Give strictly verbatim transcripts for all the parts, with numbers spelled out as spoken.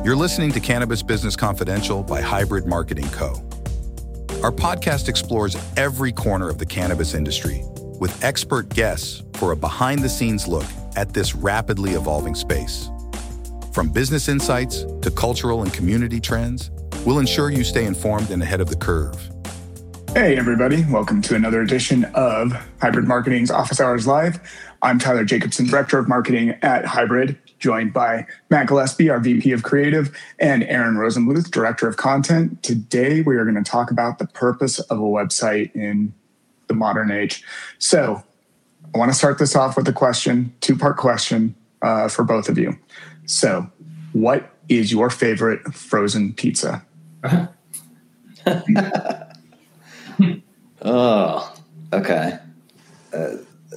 You're listening to Cannabis Business Confidential by Hybrid Marketing Co. Our podcast explores every corner of the cannabis industry with expert guests for a behind-the-scenes look at this rapidly evolving space. From business insights to cultural and community trends, we'll ensure you stay informed and ahead of the curve. Hey, everybody. Welcome to another edition of Hybrid Marketing's Office Hours Live. I'm Tyler Jacobson, Director of Marketing at Hybrid, joined by Matt Gillespie, our V P of Creative, and Aaron Rosenbluth, Director of Content. Today, we are going to talk about the purpose of a website in the modern age. So I want to start this off with a question, two-part question uh, for both of you. So what is your favorite frozen pizza? Oh, okay. Uh,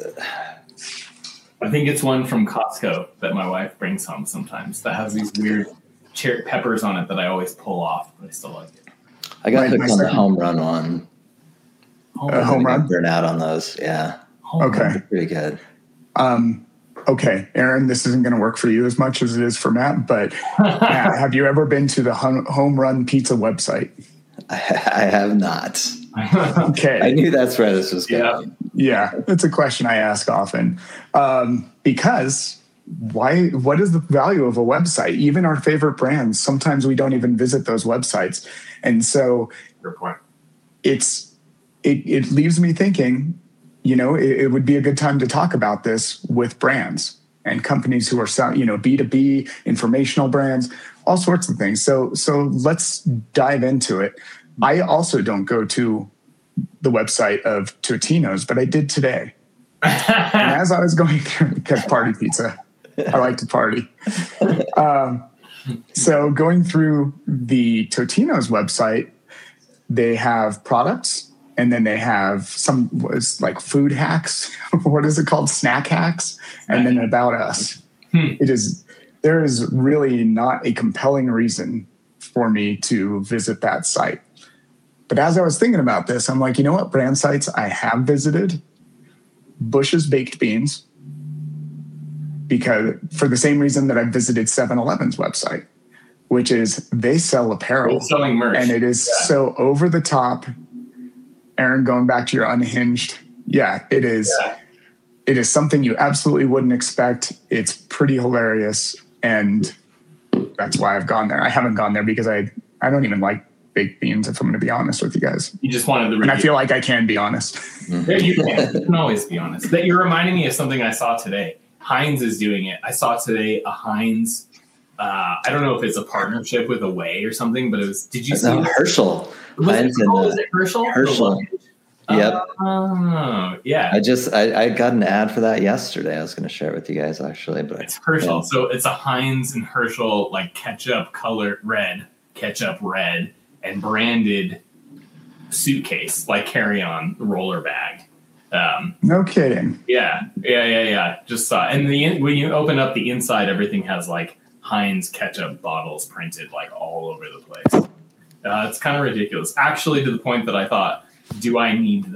I think it's one from Costco that my wife brings home sometimes that has these weird cherry peppers on it that I always pull off, but I still like it. I got Right, hooked my on the second- home run one. Home Uh, home run? Burn out on those, yeah. Home Okay. run. Pretty good. Um, okay, Aaron, this isn't going to work for you as much as it is for Matt, but Matt, have you ever been to the Home Home Run Pizza website? I, I have not. Okay. I knew that's where this was Yeah. going. Yeah, it's a question I ask often. Um, because why? What is the value of a website? Even our favorite brands, sometimes we don't even visit those websites. And so Good point. it's it, it leaves me thinking, you know, it, it would be a good time to talk about this with brands and companies who are, sell- you know, B two B, informational brands, all sorts of things. So so let's dive into it. I also don't go to the website of Totino's, but I did today. And as I was going through, because party pizza, I like to party. Um, so going through the Totino's website, they have products, and then they have some was like food hacks. What is it called? Snack hacks, and then about us. Hmm. It is there is really not a compelling reason for me to visit that site. But as I was thinking about this, I'm like, you know what brand sites I have visited? Bush's Baked Beans, because for the same reason that I visited seven eleven's website, which is they sell apparel. It's selling merch. And it is Yeah. so over the top. Aaron, going back to your unhinged, yeah, it is. Yeah. It is something you absolutely wouldn't expect. It's pretty hilarious, and that's why I've gone there. I haven't gone there because I I don't even like baked beans, if I'm going to be honest with you guys. You just wanted the And I review. feel like I can be honest. Yeah, you can. You can always be honest. That you're reminding me of something I saw today. Heinz is doing it. I saw today a Heinz. Uh, I don't know if it's a partnership with Away or something, but it was. Did you see? No, this? Herschel. Was Heinz it, and, oh, uh, was it Herschel? Herschel. The Yep. Oh, yeah. I just I, I got an ad for that yesterday. I was going to share it with you guys actually, but It's Herschel. yeah. So it's a Heinz and Herschel like ketchup color red, ketchup red, and branded suitcase, like carry-on roller bag. Um, No kidding. yeah, yeah, yeah, yeah. Just saw. And the when you open up the inside, everything has like Heinz ketchup bottles printed like all over the place. Uh, it's kind of ridiculous, actually, to the point that I thought, do I need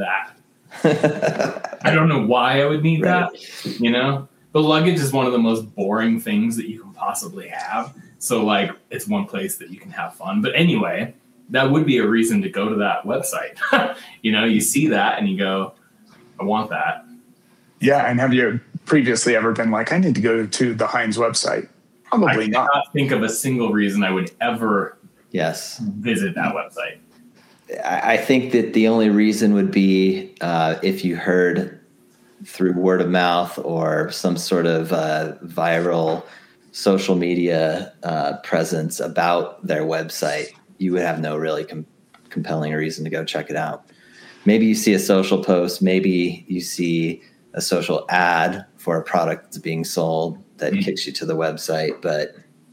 that? I don't know why I would need Right. that. You know, the luggage is one of the most boring things that you can possibly have. So like, it's one place that you can have fun. But anyway, that would be a reason to go to that website. You know, you see that and you go, I want that. Yeah, and have you previously ever been like, I need to go to the Heinz website? I Probably not. cannot think of a single reason I would ever Yes. visit that website. I I think that the only reason would be uh, if you heard through word of mouth or some sort of uh, viral social media uh, presence about their website, you would have no really com- compelling reason to go check it out. Maybe you see a social post, maybe you see a social ad for a product that's being sold that Mm-hmm. kicks you to the website, but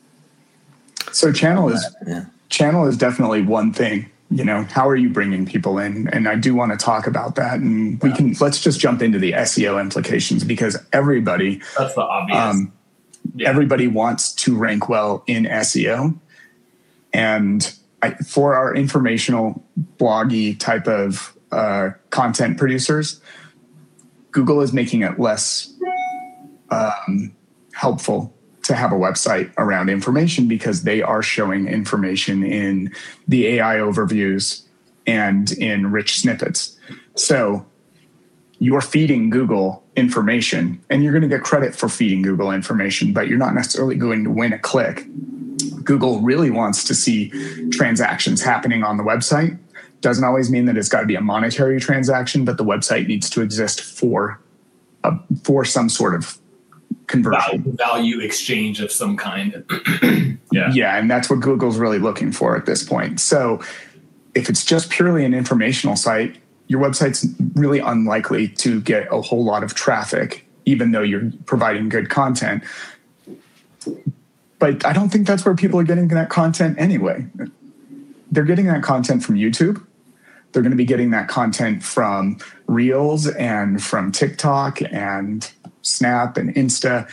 So channel is yeah. channel is definitely one thing. You know, how are you bringing people in? And I do want to talk about that. And we can let's just jump into the S E O implications, because everybody That's the obvious. um, Yeah. everybody wants to rank well in S E O. And I, for our informational bloggy type of uh, content producers, Google is making it less um, helpful to have a website around information because they are showing information in the A I overviews and in rich snippets. So you're feeding Google information, and you're going to get credit for feeding Google information, but you're not necessarily going to win a click. Google really wants to see transactions happening on the website. Doesn't always mean that it's got to be a monetary transaction, but the website needs to exist for a, for some sort of conversion. Value, value exchange of some kind. yeah. Yeah, and that's what Google's really looking for at this point. So if it's just purely an informational site, your website's really unlikely to get a whole lot of traffic, even though you're providing good content. But I don't think that's where people are getting that content anyway. They're getting that content from YouTube. They're going to be getting that content from Reels and from TikTok and Snap and Insta.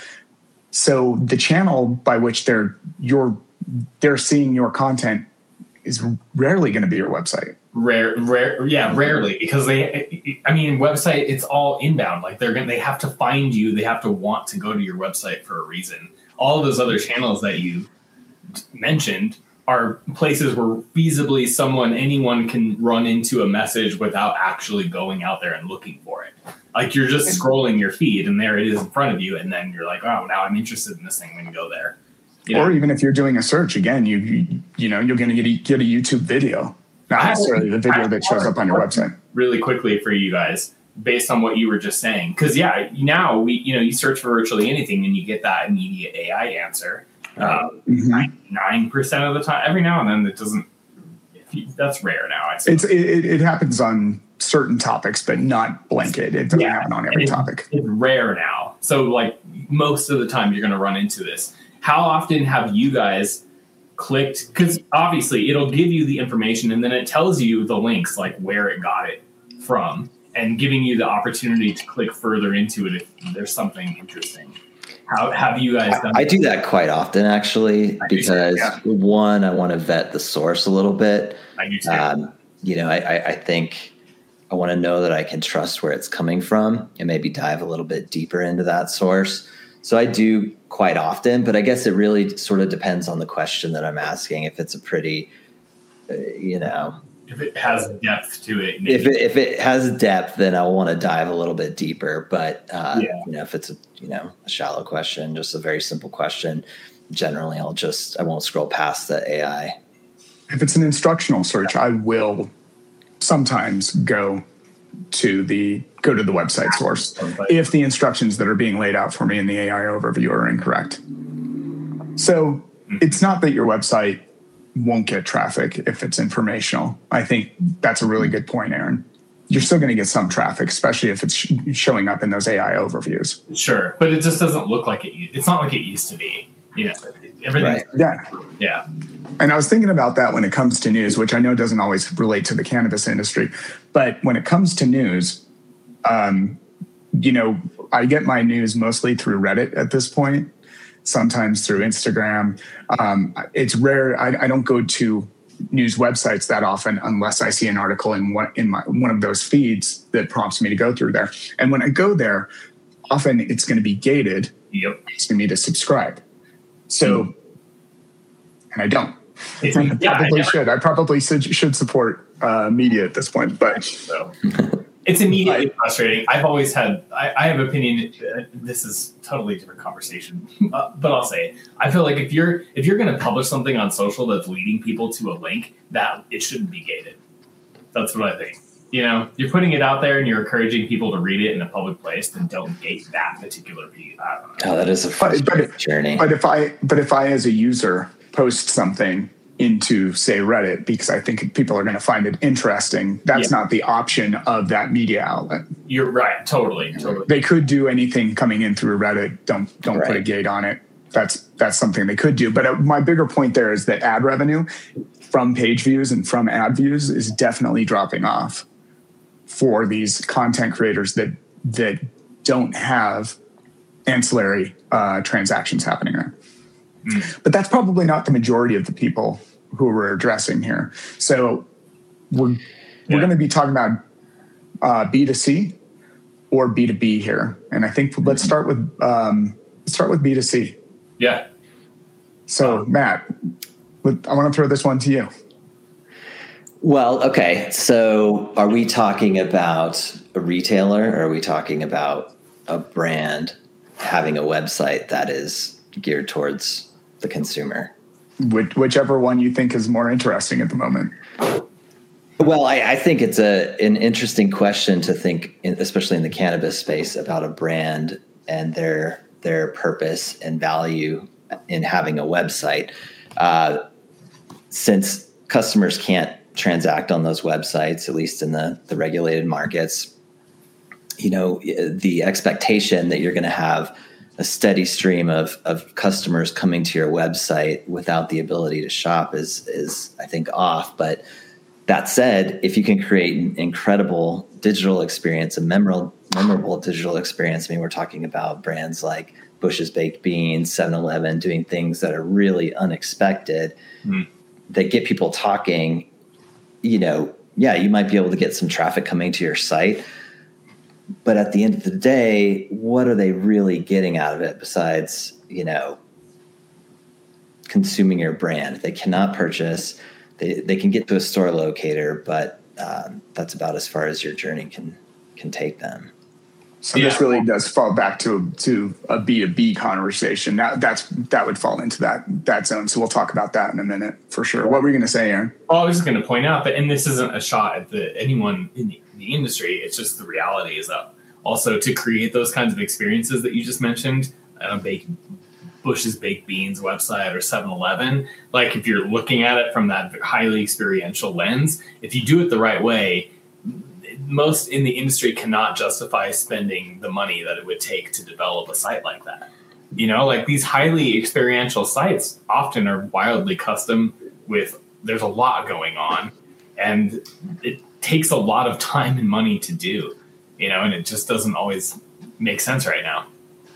So the channel by which they're you're they're seeing your content is rarely going to be your website. Rare, rare, yeah, rarely, because they, I mean, website, it's all inbound. Like they're gonna, they have to find you. They have to want to go to your website for a reason. All of those other channels that you mentioned are places where feasibly someone, anyone can run into a message without actually going out there and looking for it. Like you're just scrolling your feed and there it is in front of you. And then you're like, oh, now I'm interested in this thing when you go there. You know? Or even if you're doing a search, again, you, you, you know, you're going to get a, get a YouTube video. Not necessarily the video that shows up on your website. Really quickly for you guys, based on what you were just saying, because yeah, now we, you know, you search for virtually anything and you get that immediate A I answer. Um, Nine percent of the time, every now and then, it doesn't. You, that's rare now. I it's it, it happens on certain topics, but not blanket. It doesn't yeah, happen on every it's, topic. It's rare now. So like most of the time, you're going to run into this. How often have you guys clicked, because obviously it'll give you the information and then it tells you the links, like where it got it from, and giving you the opportunity to click further into it if there's something interesting. How have you guys done I that? do that quite often, actually, I because yeah. one, I want to vet the source a little bit. I do too. Um, you know, I, I think I want to know that I can trust where it's coming from and maybe dive a little bit deeper into that source. So I do quite often, but I guess it really sort of depends on the question that I'm asking. If it's a pretty, uh, you know, if it has depth to it, if it, if it has depth, then I'll want to dive a little bit deeper. But uh, yeah. you know, if it's a you know a shallow question, just a very simple question, generally I'll just I won't scroll past the A I. If it's an instructional search, I will sometimes go to the go to the website source if the instructions that are being laid out for me in the A I overview are incorrect. So it's not that your website won't get traffic if it's informational. I think that's a really good point, Aaron. You're still going to get some traffic, especially if it's sh- showing up in those A I overviews. Sure, but it just doesn't look like it. It's not like it used to be. You know, everything. Right. Yeah. Yeah. And I was thinking about that when it comes to news, which I know doesn't always relate to the cannabis industry, but when it comes to news, um, you know, I get my news mostly through Reddit at this point, sometimes through Instagram. Um, it's rare. I, I don't go to news websites that often unless I see an article in one, in my, one of those feeds that prompts me to go through there. And when I go there, often it's going to be gated, yep. asking me to subscribe. So, mm. and I don't. It's, I yeah, probably I should. I probably should, should support uh, media at this point, but so. It's immediately frustrating. I've always had, I, I have opinion. Uh, this is totally different conversation, uh, but I'll say it. I feel like if you're if you're going to publish something on social that's leading people to a link, that it shouldn't be gated. That's what I think. You know, you're putting it out there and you're encouraging people to read it in a public place, then don't gate that particular piece. I don't know. Oh, that is a frustrating but, journey. But if I, but if I, as a user, post something into, say, Reddit, because I think people are going to find it interesting, that's yeah. not the option of that media outlet. You're right. Totally. Totally. They could do anything coming in through Reddit. Don't don't right. put a gate on it. That's that's something they could do. But uh, my bigger point there is that ad revenue from page views and from ad views is definitely dropping off for these content creators that that don't have ancillary uh, transactions happening there. Mm. But that's probably not the majority of the people who we're addressing here. So we're we're yeah. going to be talking about uh, B two C or B two B here, and I think mm-hmm. let's start with um, let's start with B two C. Yeah. So, Um, Matt, I want to throw this one to you. Well, okay. So are we talking about a retailer, or are we talking about a brand having a website that is geared towards the consumer? Which, whichever one you think is more interesting at the moment. Well, I, I think it's a an interesting question to think, in, especially in the cannabis space, about a brand and their their purpose and value in having a website. Uh, since customers can't transact on those websites, at least in the, the regulated markets, you know, the expectation that you're going to have a steady stream of, of customers coming to your website without the ability to shop is, is, I think, off. But that said, if you can create an incredible digital experience, a memorable, memorable digital experience, I mean, we're talking about brands like Bush's Baked Beans, seven eleven, doing things that are really unexpected, mm. that get people talking, you know, yeah, you might be able to get some traffic coming to your site. But at the end of the day, what are they really getting out of it besides, you know, consuming your brand? They cannot purchase. They they can get to a store locator, but um, that's about as far as your journey can can take them. So yeah. This really does fall back to to a B two B conversation. That that's that would fall into that that zone. So we'll talk about that in a minute for sure. What were you going to say, Aaron? Well, I was just going to point out that, and this isn't a shot at the, anyone in the, in the industry. It's just the reality is that also to create those kinds of experiences that you just mentioned, uh, bake, Bush's Baked Beans website or seven eleven, like if you're looking at it from that highly experiential lens, if you do it the right way, most in the industry cannot justify spending the money that it would take to develop a site like that. You know, like these highly experiential sites often are wildly custom with, there's a lot going on and it takes a lot of time and money to do, you know, and it just doesn't always make sense right now.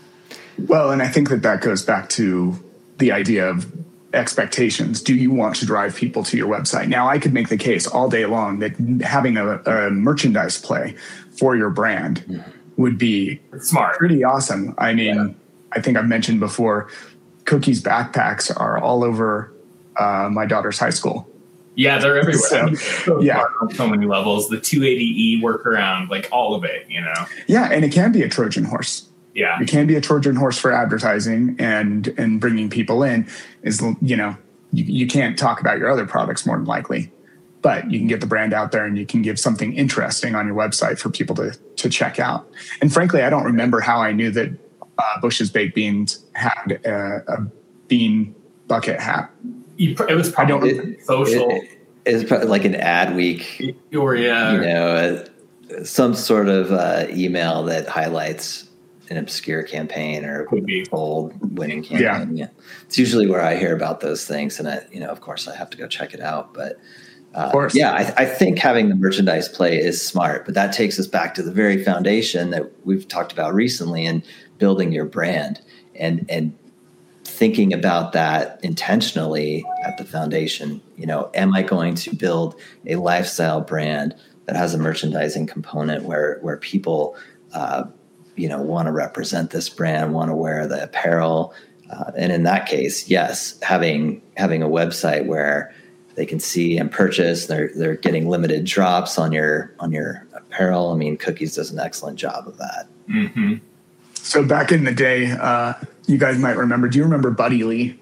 Well, and I think that that goes back to the idea of expectations. Do you want to drive people to your website? Now, I could make the case all day long that having a, a merchandise play for your brand mm-hmm. would be smart, pretty awesome. I mean, yeah. I think I've mentioned before, Cookies backpacks are all over uh, my daughter's high school. Yeah, they're everywhere. So, so yeah, on so many levels. The two eighty E workaround, like all of it, you know. Yeah, and it can be a Trojan horse. Yeah, it can be a Trojan horse for advertising and and bringing people in. Is, you know, you, you can't talk about your other products more than likely, but you can get the brand out there and you can give something interesting on your website for people to to check out. And frankly, I don't remember how I knew that uh, Bush's Baked Beans had a, a bean bucket hat. You, it was probably it, social. It, it was probably like an ad week, or yeah, you know, uh, some sort of uh, email that highlights an obscure campaign or a bold winning campaign. Yeah. yeah, it's usually where I hear about those things, and I, you know, of course, I have to go check it out. But uh, of course, yeah, I, I think having the merchandise play is smart, but that takes us back to the very foundation that we've talked about recently in building your brand and and thinking about that intentionally at the foundation. You know, am I going to build a lifestyle brand that has a merchandising component where where people uh, you know, want to represent this brand, want to wear the apparel. Uh, and in that case, yes, having having a website where they can see and purchase, they're they're getting limited drops on your on your apparel. I mean, Cookies does an excellent job of that. Mm-hmm. So back in the day, uh, you guys might remember, do you remember Buddy Lee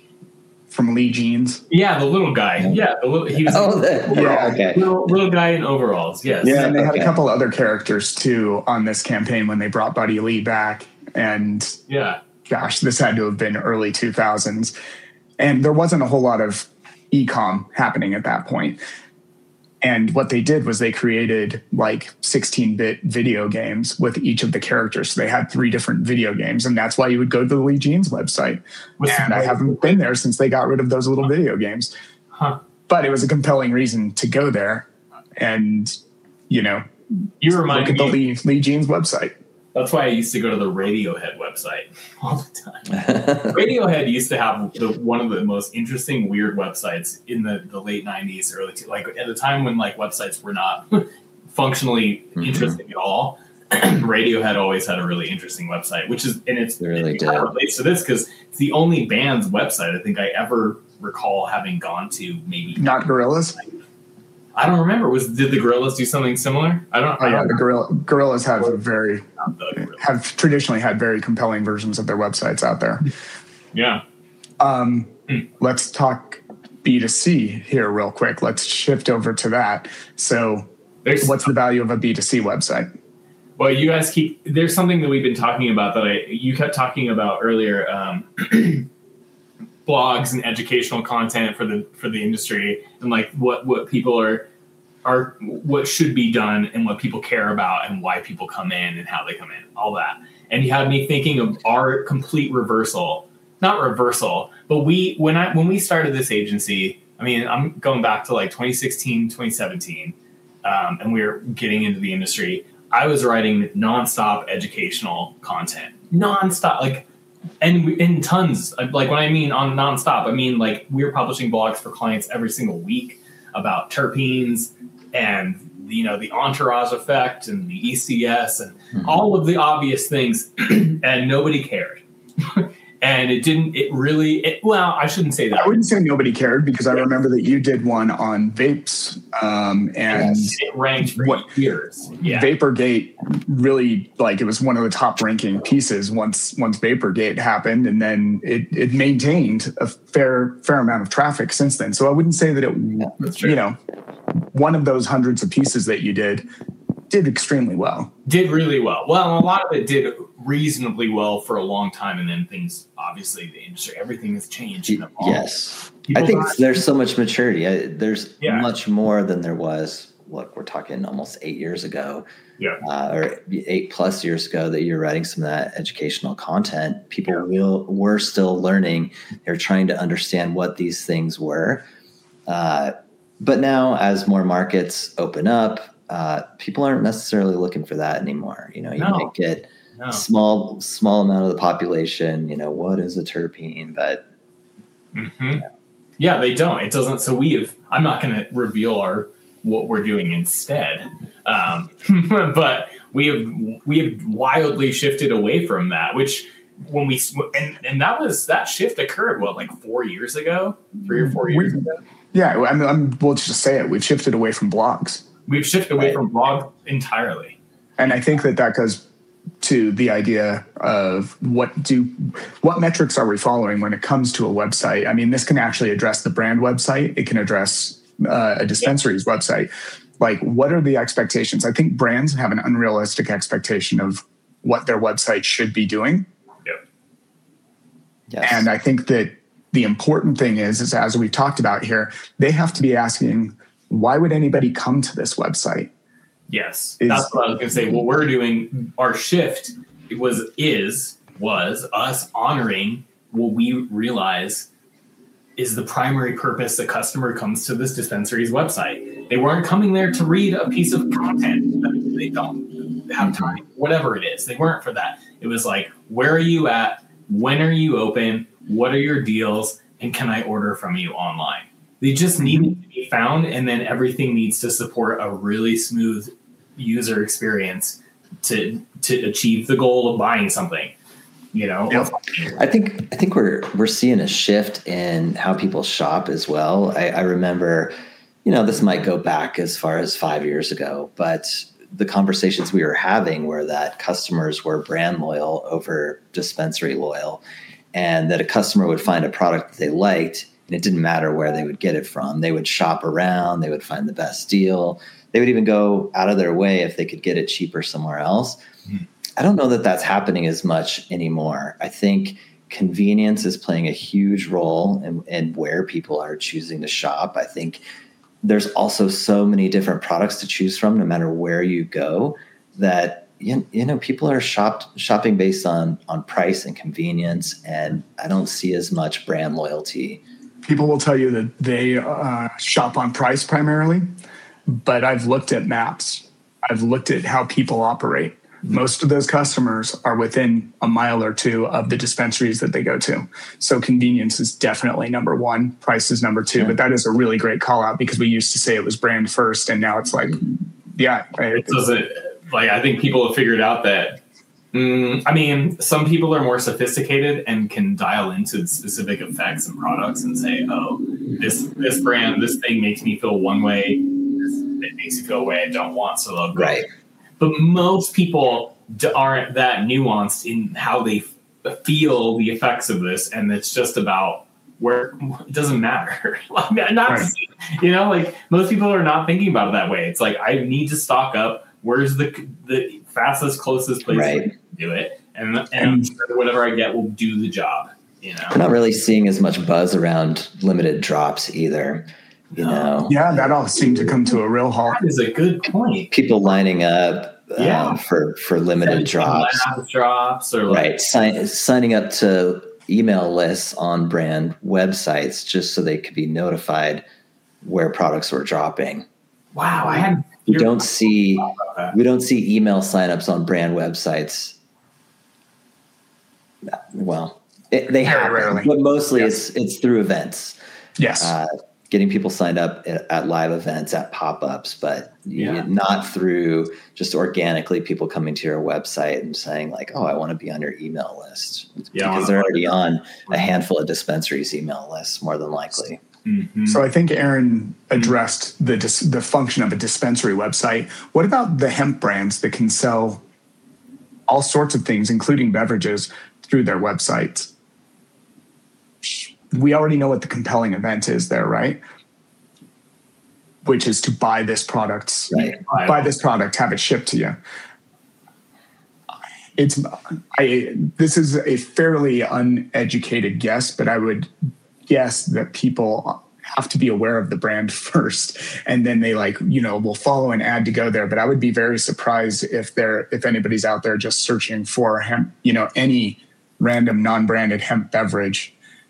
from Lee Jeans? Yeah, the little guy. Yeah, the little, he was oh, the, yeah, okay. little, little guy in overalls. Yes. Yeah, and they had okay. a couple other characters too on this campaign when they brought Buddy Lee back. And yeah, gosh, this had to have been early two thousands, and there wasn't a whole lot of e-com happening at that point. And what they did was they created like sixteen-bit video games with each of the characters. So they had three different video games, and that's why you would go to the Lee Jeans website. With and I haven't been there since they got rid of those little video games. Huh. But it was a compelling reason to go there and, you know, you remind look at me, the Lee, Lee Jeans website. That's why I used to go to the Radiohead website all the time. Radiohead used to have the, one of the most interesting, weird websites in the, the late nineties, early two, like at the time when like websites were not functionally mm-hmm. interesting at all. Radiohead always had a really interesting website, which is, and it's, It really it kind of did. relates to this because it's the only band's website I think I ever recall having gone to. Maybe Not Gorillas. I don't remember. Was did the Gorillas do something similar? I don't. Oh I yeah, don't the Gorilla, Gorillas have a very know the Gorillas. have traditionally had very compelling versions of their websites out there. Yeah. Um, let's talk B two C here real quick. Let's shift over to that. So, There's what's the value of a B two C website? Well, you guys keep, there's something that we've been talking about that I, you kept talking about earlier, um, blogs and educational content for the, for the industry and like what, what people are, are, what should be done and what people care about and why people come in and how they come in, all that. And you had me thinking of our complete reversal, not reversal, but we, when I, when we started this agency, I mean, I'm going back to like twenty sixteen, twenty seventeen, um, and we were getting into the industry. I was writing nonstop educational content, nonstop, like, and in tons. Like when I mean on nonstop, I mean like we were publishing blogs for clients every single week about terpenes and you know the entourage effect and the E C S and mm-hmm. all of the obvious things, and nobody cared. And it didn't, it really, it, well, I shouldn't say that. I wouldn't say nobody cared because I remember that you did one on vapes um, and yes, it ranked for what, years. Yeah. Vaporgate really, like it was one of the top ranking pieces once once Vaporgate happened, and then it, it maintained a fair fair amount of traffic since then. So I wouldn't say that it, yeah, that's true. You know, one of those hundreds of pieces that you did did extremely well. Did really well. Well, a lot of it did reasonably well for a long time, and then things, obviously, the industry, everything has changed. And yes. People I think got, there's so much maturity. I, there's yeah. much more than there was, look, we're talking almost eight years ago, yeah, uh, or eight plus years ago that you're writing some of that educational content. People yeah. will were still learning. They're trying to understand what these things were. Uh, but now as more markets open up, uh, people aren't necessarily looking for that anymore. You know, you no. might get no. small, small amount of the population, you know, what is a terpene, but mm-hmm. yeah. yeah, they don't, it doesn't. So we have, I'm not going to reveal our, what we're doing instead. Um, but we have, we have wildly shifted away from that, which when we, and, and that was, that shift occurred, what, like four years ago, three or four years we, ago? Yeah. I mean, I'm, we'll just say it. We've shifted away from blogs. We've shifted away right. from blog entirely. And I think that that goes to the idea of what do, what metrics are we following when it comes to a website? I mean, this can actually address the brand website. It can address uh, a dispensary's yeah. website. Like, what are the expectations? I think brands have an unrealistic expectation of what their website should be doing. Yep. Yes. And I think that the important thing is, is as we've talked about here, they have to be asking, why would anybody come to this website? Yes, Is, that's what I was going to say. What we're doing, our shift was, is, was us honoring what we realize is the primary purpose the customer comes to this dispensary's website. They weren't coming there to read a piece of content that they don't have time, whatever it is. They weren't for that. It was like, where are you at? When are you open? What are your deals? And can I order from you online? They just need to be found, and then everything needs to support a really smooth user experience to to achieve the goal of buying something. You know, Yep. I think I think we're we're seeing a shift in how people shop as well. I, I remember, you know, this might go back as far as five years ago, but the conversations we were having were that customers were brand loyal over dispensary loyal, and that a customer would find a product that they liked. And it didn't matter where they would get it from. They would shop around. They would find the best deal. They would even go out of their way if they could get it cheaper somewhere else. Mm-hmm. I don't know that that's happening as much anymore. I think convenience is playing a huge role in, in where people are choosing to shop. I think there's also so many different products to choose from, no matter where you go, that you, you know people are shopped, shopping based on on price and convenience. And I don't see as much brand loyalty. People will tell you that they uh, shop on price primarily, but I've looked at maps. I've looked at how people operate. Mm-hmm. Most of those customers are within a mile or two of the dispensaries that they go to. So convenience is definitely number one. Price is number two. Yeah. But that is a really great call out because we used to say it was brand first, and now it's like, yeah. It doesn't, like I think people have figured out that. Mm, I mean, some people are more sophisticated and can dial into specific effects and products and say, "Oh, this this brand, this thing makes me feel one way. This, it makes me feel a way I don't want." So they'll go. Right. But most people d- aren't that nuanced in how they f- feel the effects of this, and it's just about where it doesn't matter. Not Right. you know, like most people are not thinking about it that way. It's like I need to stock up. Where's the the fastest, closest place Right. to do it, and and I'm sure whatever I get will do the job. You know, We're not really seeing as much buzz around limited drops either. You know, Yeah, that all seemed to come to a real halt. that is a good point. people lining up Yeah. um, for for limited drops. Lab drops, or like, Right, Sign, signing up to email lists on brand websites just so they could be notified where products were dropping. wow, I had. We don't see about that. we don't see email signups on brand websites. Well, it, they Very happen, rarely. but mostly Yes. it's it's through events, Yes. uh, getting people signed up at, at live events, at pop-ups, but Yeah. you- not through just organically people coming to your website and saying like, "Oh, I want to be on your email list," Yeah, because they're already on a handful of dispensaries' email lists, more than likely. Mhm. So I think Aaron addressed the dis- the function of a dispensary website. What about the hemp brands that can sell all sorts of things, including beverages, through their websites? We already know what the compelling event is there, right? Which is to buy this product, Right. buy this product, have it shipped to you. It's I. This is a fairly uneducated guess, but I would guess that people have to be aware of the brand first, and then they like you know will follow an ad to go there. But I would be very surprised if there if anybody's out there just searching for hemp, you know, any random non-branded hemp beverage,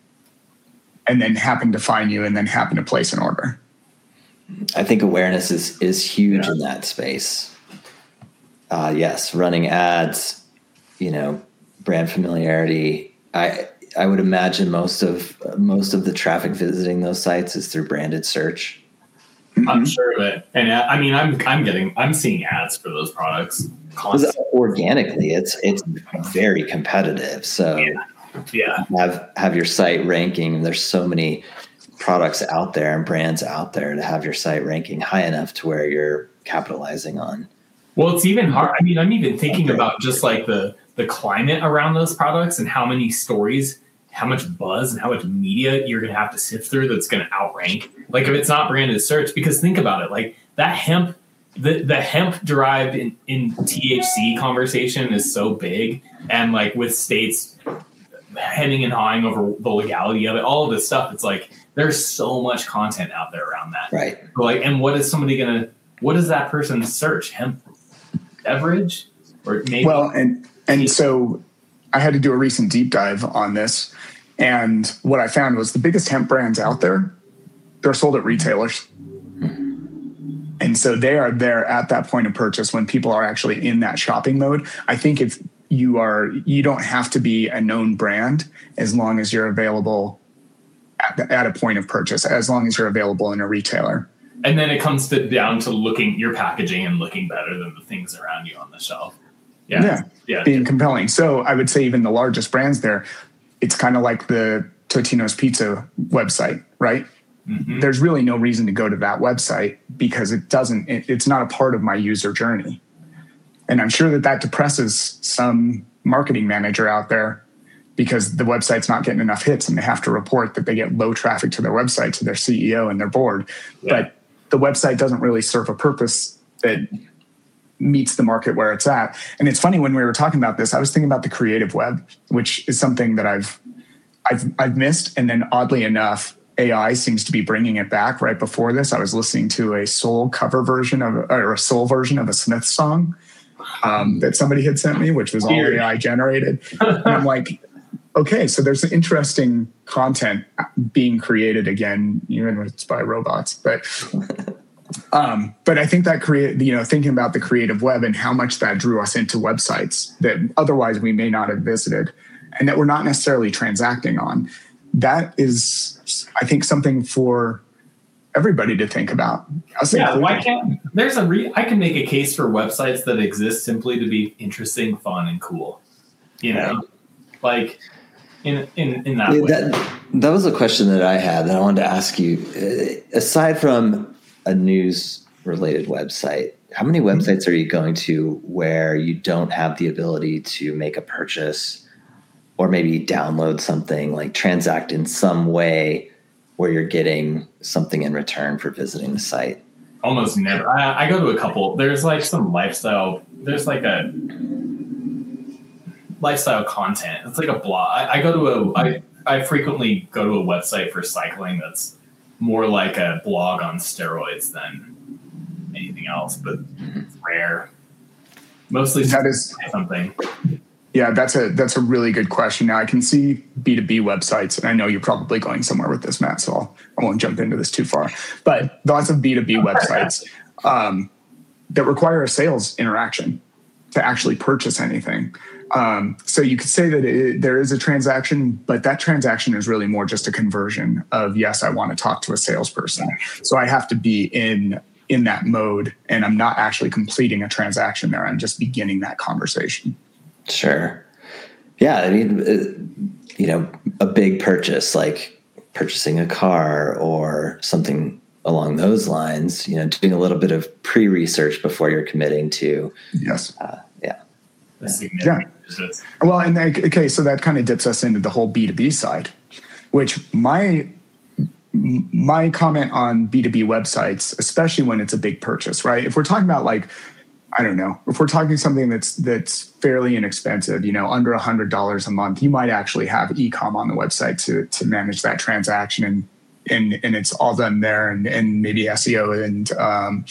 and then happen to find you and then happen to place an order. I think awareness is is huge Yeah. in that space. Uh, yes, running ads, you know, brand familiarity. I I would imagine most of most of the traffic visiting those sites is through branded search. I'm sure of it, and uh, I mean, I'm I'm getting I'm seeing ads for those products 'Cause constantly. organically, it's it's very competitive. So Yeah, have have your site ranking. There's so many products out there and brands out there to have your site ranking high enough to where you're capitalizing on. well, it's even hard. I mean, I'm even thinking about just like the the climate around those products and how many stories, how much buzz and how much media you're going to have to sift through that's going to outrank. Like if it's not branded search, because think about it, like that hemp, the, the hemp derived in, in T H C conversation is so big. And like with states hemming and hawing over the legality of it, all of this stuff, it's like, there's so much content out there around that. Right. Like, and what is somebody going to, what does that person search? Hemp beverage? Or maybe. Well, and and so I had to do a recent deep dive on this, and what I found was the biggest hemp brands out there, they're sold at retailers. And so they are there at that point of purchase when people are actually in that shopping mode. I think if you are, you don't have to be a known brand as long as you're available at, the, at a point of purchase, as long as you're available in a retailer. And then it comes to, down to looking your packaging and looking better than the things around you on the shelf. Yeah. Yeah. Yeah. Being compelling. So I would say even the largest brands there, it's kind of like the Totino's Pizza website, right? Mhm. There's really no reason to go to that website because it doesn't, it, it's not a part of my user journey. And I'm sure that that depresses some marketing manager out there because the website's not getting enough hits and they have to report that they get low traffic to their website, to their C E O and their board. Yeah. But the website doesn't really serve a purpose that meets the market where it's at. And it's funny, when we were talking about this, I was thinking about the creative web, which is something that I've I've I've missed. And then oddly enough, A I seems to be bringing it back. Right before this, I was listening to a soul cover version of, or a soul version of a Smith song um, that somebody had sent me, which was all Weird. A I generated. And I'm like, okay, so there's interesting content being created again, even when it's by robots. But um, but I think that create, you know, thinking about the creative web and how much that drew us into websites that otherwise we may not have visited and that we're not necessarily transacting on. That is, I think, something for everybody to think about. Us Yeah, included. why can't there's a re- I can make a case for websites that exist simply to be interesting, fun, and cool. You know, like in in in that yeah, way. That, that was a question that I had that I wanted to ask you. Uh, aside from a news related website, how many websites are you going to where you don't have the ability to make a purchase or maybe download something, like transact in some way where you're getting something in return for visiting the site? Almost never. I, I go to a couple. There's like some lifestyle. There's like a lifestyle content. It's like a blog. I, I go to a. I, I frequently go to a website for cycling that's more like a blog on steroids than anything else, but it's rare. Mostly That is something. Yeah, that's a that's a really good question. Now I can see B two B websites, and I know you're probably going somewhere with this, Matt, so I'll, I won't jump into this too far. But lots of B two B websites um, that require a sales interaction to actually purchase anything. Um, so you could say that it, there is a transaction, but that transaction is really more just a conversion of, yes, I want to talk to a salesperson. So I have to be in in that mode, and I'm not actually completing a transaction there. I'm just beginning that conversation. Sure. Yeah. I mean, uh, you know, a big purchase like purchasing a car or something along those lines, you know, doing a little bit of pre-research before you're committing to. Yes. Uh, yeah. Yeah. Well, and okay, so that kind of dips us into the whole B two B side, which my my comment on B two B websites, especially when it's a big purchase, right? If we're talking about like, I don't know, if we're talking something that's that's fairly inexpensive, you know, under one hundred dollars a month, you might actually have e-com on the website to to manage that transaction, and and and it's all done there, and, and maybe S E O and um,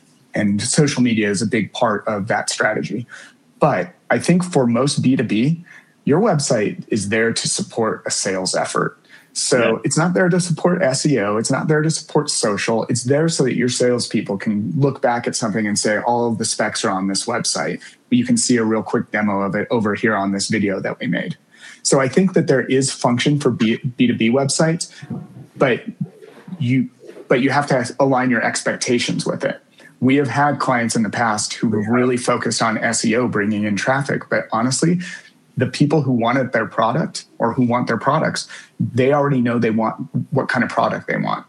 and social media is a big part of that strategy. But I think for most B two B, your website is there to support a sales effort. So yeah. It's not there to support S E O. It's not there to support social. It's there so that your salespeople can look back at something and say, all of the specs are on this website. But you can see a real quick demo of it over here on this video that we made. So I think that there is function for B, B2B websites, but you but you have to align your expectations with it. We have had clients in the past who have really focused on S E O, bringing in traffic, but honestly, the people who wanted their product or who want their products, they already know they want what kind of product they want.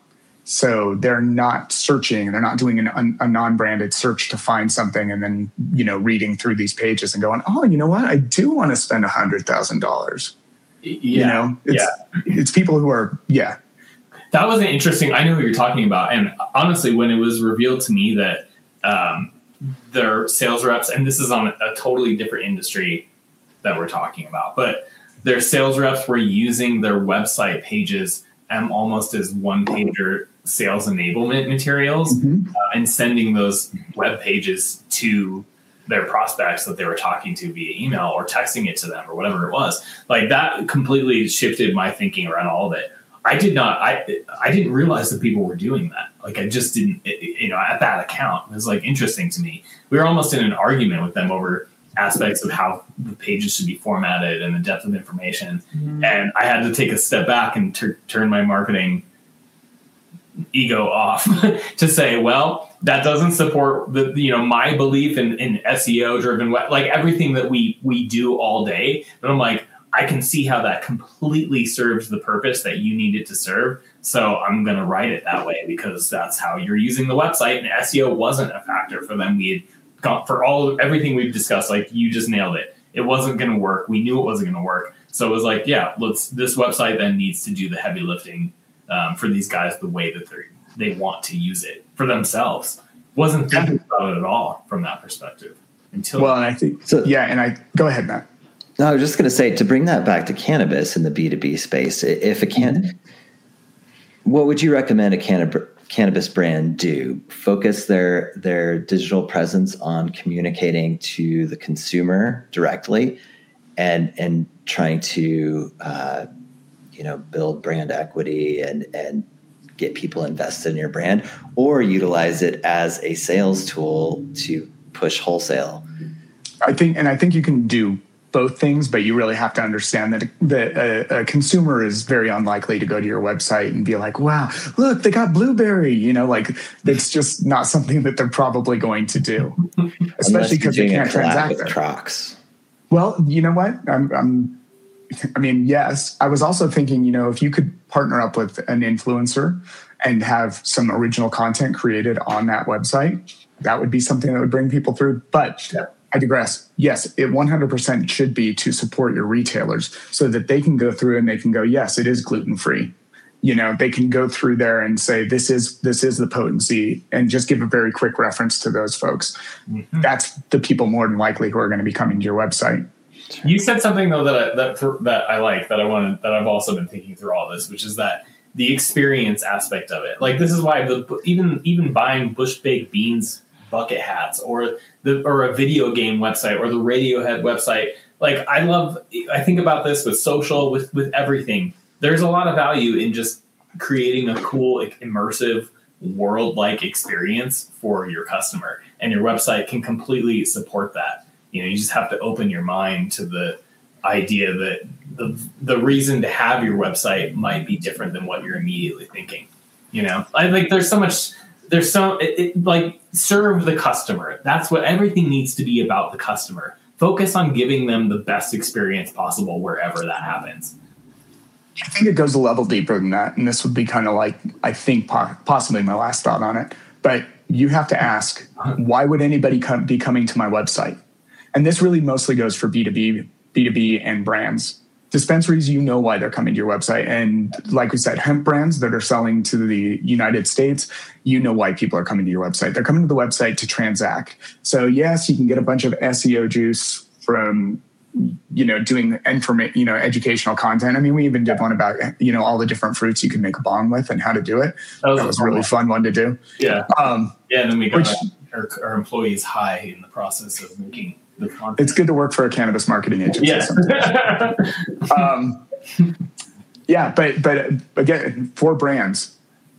So they're not searching, they're not doing an, a non-branded search to find something and then, you know, reading through these pages and going, oh, you know what? I do want to spend one hundred thousand dollars. Yeah. You know, it's, yeah. it's people who are, yeah. That was an interesting, I know what you're talking about. And honestly, when it was revealed to me that um, their sales reps, and this is on a totally different industry that we're talking about, but their sales reps were using their website pages um, almost as one-pager sales enablement materials, mm-hmm. uh, and sending those web pages to their prospects that they were talking to via email or texting it to them or whatever it was. Like that completely shifted my thinking around all of it. I did not, I I didn't realize that people were doing that. Like I just didn't, you know, at that account. It was like interesting to me. We were almost in an argument with them over aspects of how the pages should be formatted and the depth of information. Mm-hmm. And I had to take a step back and t- turn my marketing ego off to say, well, that doesn't support the, you know, my belief in, in S E O driven, like everything that we, we do all day. But I'm like, I can see how that completely serves the purpose that you need it to serve. So I'm going to write it that way because that's how you're using the website, and S E O wasn't a factor for them. We had gone for all everything we've discussed. Like you just nailed it. It wasn't going to work. We knew it wasn't going to work. So it was like, yeah, let's, this website then needs to do the heavy lifting um, for these guys the way that they they want to use it for themselves. Wasn't thinking about it at all from that perspective until. Well, and I think, so, yeah. And I, go ahead, Matt. No, I was just going to say, to bring that back to cannabis in the B two B space, if a can, mm-hmm. what would you recommend a cannab- cannabis brand do? Focus their their digital presence on communicating to the consumer directly, and and trying to uh, you know build brand equity and and get people invested in your brand, or utilize it as a sales tool to push wholesale? I think, and I think you can do both things, but you really have to understand that, that a, a consumer is very unlikely to go to your website and be like, wow, look, they got Blueberry. You know, like that's just not something that they're probably going to do, especially because they can't transact there. Crocs. Well, you know what? I'm, I'm, I mean, yes. I was also thinking, you know, if you could partner up with an influencer and have some original content created on that website, that would be something that would bring people through. But yeah. I digress. Yes, it one hundred percent should be to support your retailers so that they can go through and they can go, yes, it is gluten-free. You know, they can go through there and say, this is this is the potency, and just give a very quick reference to those folks. Mm-hmm. That's the people more than likely who are going to be coming to your website. You said something though that I, that for, that I like that I wanted that I've also been thinking through all this, which is that the experience aspect of it. Like this is why the even even buying Bush Baked Beans bucket hats or the or a video game website or the Radiohead website. Like I love, I think about this with social, with with everything. There's a lot of value in just creating a cool, like, immersive world-like experience for your customer, and your website can completely support that. You know, you just have to open your mind to the idea that the the reason to have your website might be different than what you're immediately thinking. You know, I think there's so much. There's so it, it, like serve the customer. That's what everything needs to be about, the customer. Focus on giving them the best experience possible wherever that happens. I think it goes a level deeper than that. And this would be kind of like, I think po- possibly my last thought on it. But you have to ask, why would anybody come, be coming to my website? And this really mostly goes for B two B, B two B and brands. Dispensaries, you know why they're coming to your website. And like we said, hemp brands that are selling to the United States, you know why people are coming to your website. They're coming to the website to transact. So yes, you can get a bunch of S E O juice from, you know, doing informa- you know, educational content. I mean, we even did one about, you know, all the different fruits you can make a bong with and how to do it. That was, that was a really fun one to do. Yeah. Um, yeah. And then we got which, our, our employees high in the process of making the content. It's good to work for a cannabis marketing agency. Yeah. um, yeah. But, but again, for brands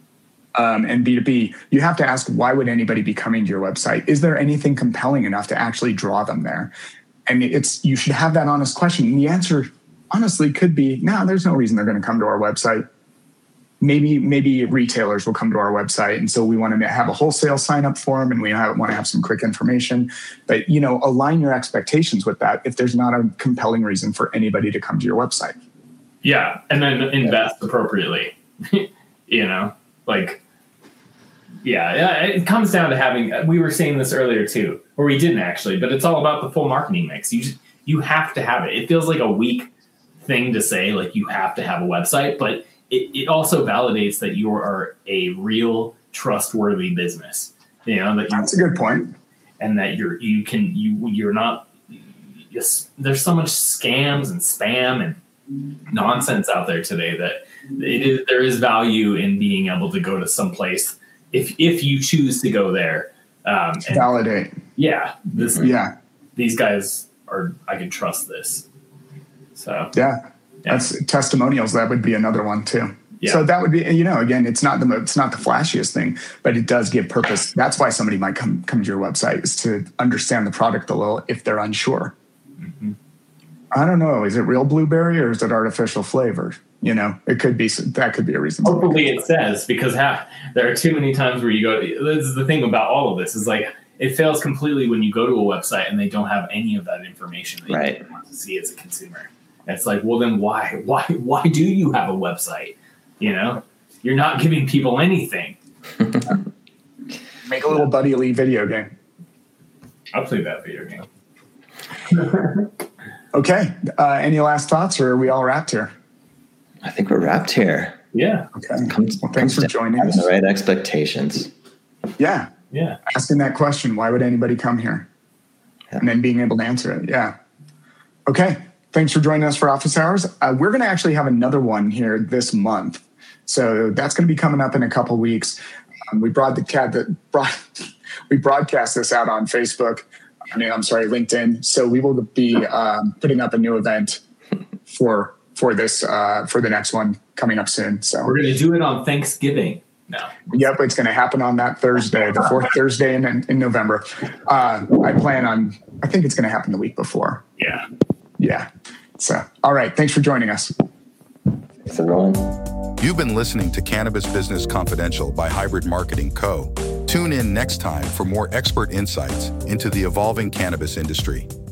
um, and B two B, you have to ask, why would anybody be coming to your website? Is there anything compelling enough to actually draw them there? And it's, you should have that honest question. And the answer, honestly, could be, no, there's no reason they're going to come to our website. Maybe, maybe retailers will come to our website. And so we want to have a wholesale sign up form, and we have, want to have some quick information. But, you know, align your expectations with that if there's not a compelling reason for anybody to come to your website. Yeah. And then invest yeah. appropriately, you know, like, yeah, it comes down to having, we were saying this earlier too, or we didn't actually, but it's all about the full marketing mix. You just, you have to have it. It feels like a weak thing to say, like you have to have a website, but it, it also validates that you are a real trustworthy business. You know, that you, that's a good point. And that you're, you can, you, you're not, just, there's so much scams and spam and nonsense out there today that it is, there is value in being able to go to some place if if you choose to go there. Um, and validate. Yeah. This, yeah. These guys are, I can trust this. So, yeah. Yeah. That's testimonials. That would be another one too. Yeah. So that would be, you know, again, it's not the it's not the flashiest thing, but it does give purpose. That's why somebody might come come to your website, is to understand the product a little if they're unsure. Mm-hmm. I don't know. Is it real blueberry or is it artificial flavor? You know, it could be, that could be a reason. Hopefully it says, because half, there are too many times where you go, this is the thing about all of this, is like, it fails completely when you go to a website and they don't have any of that information that right. you want to see as a consumer. And it's like, well, then why, why, why do you have a website? You know, you're not giving people anything. Make a little Buddy Elite video game. I'll play that video game. Okay. Uh, any last thoughts, or are we all wrapped here? I think we're wrapped here. Yeah. Okay. Comes, well, thanks for joining us. The right expectations. Yeah. Yeah. Asking that question, why would anybody come here? Yeah. And then being able to answer it. Yeah. Okay. Thanks for joining us for Office Hours. Uh, we're going to actually have another one here this month. So that's going to be coming up in a couple weeks. Um, we broadcast, broad, we broadcast this out on Facebook. I mean, I'm sorry, LinkedIn. So we will be um, putting up a new event for for this uh, for the next one coming up soon. So we're going to do it on Thanksgiving. No. Yep, it's going to happen on that Thursday, the fourth Thursday in in November. Uh, I plan on. I think it's going to happen the week before. Yeah. Yeah. So, all right. Thanks for joining us. Thanks, everyone. You've been listening to Cannabis Business Confidential by Hybrid Marketing Co. Tune in next time for more expert insights into the evolving cannabis industry.